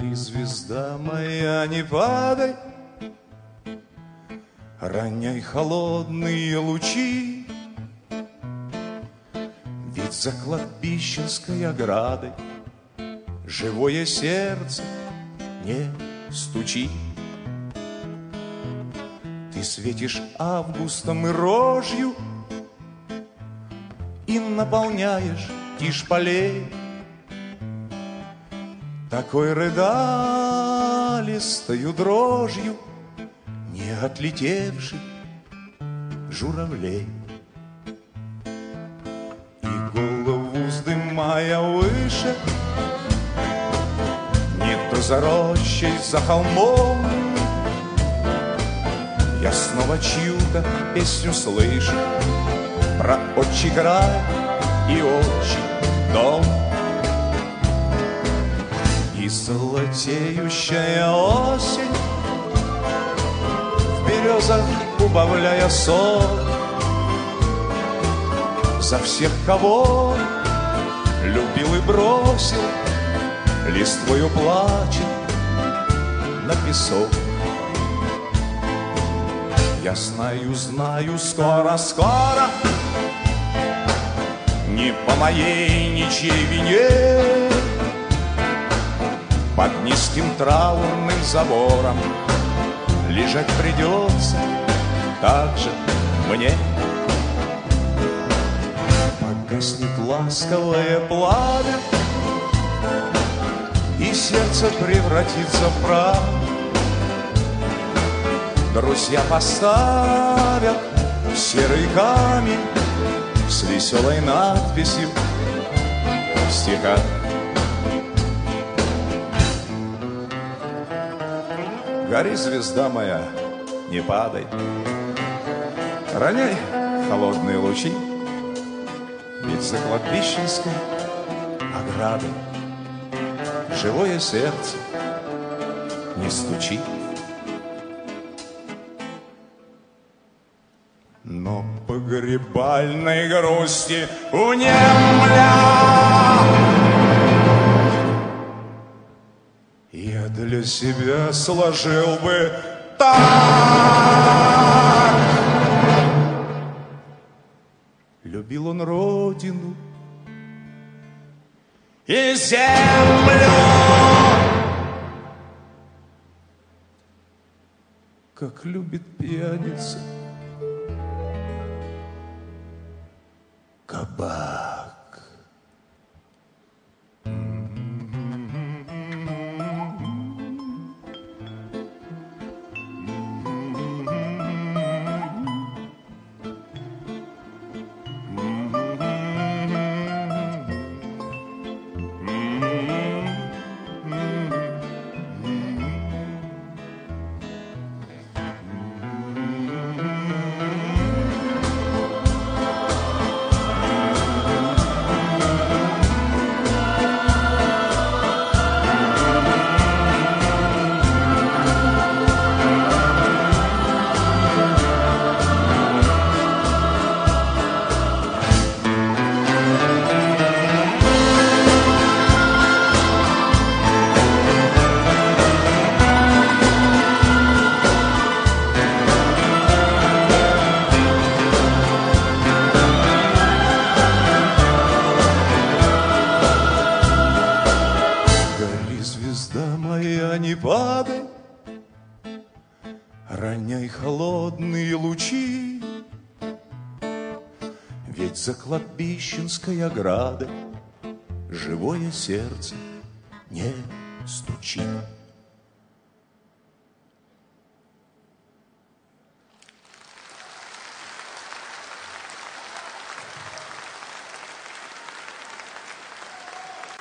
Гори, звезда моя, не падай, роняй холодные лучи, ведь за кладбищенской оградой живое сердце не стучит. Ты светишь августом и рожью и наполняешь тишь полей такой рыдалистою дрожью не отлетевших журавлей. И голову вздымая выше, не то за рощей, за холмом, я снова чью-то песню слышу про отчий край и отчий дом. И золотеющая осень в березах, убавляя сон, за всех, кого любил и бросил, листвою плачет на песок. Я знаю, знаю, скоро, скоро, не по моей ничьей вине, под низким траурным забором лежать придется так же мне. Погаснет ласковое пламя, и сердце превратится в прах. Друзья поставят серый камень с веселой надписью в стихах. Гори, звезда моя, не падай, роняй холодные лучи, ведь за кладбищенской оградой живое сердце не стучит. Но погребальной грусти унемля я для себя сложил бы так. Любил он родину и землю, как любит пьяница кабак. Звезда моя, не падай, роняй холодные лучи, ведь за кладбищенской оградой живое сердце не стучит.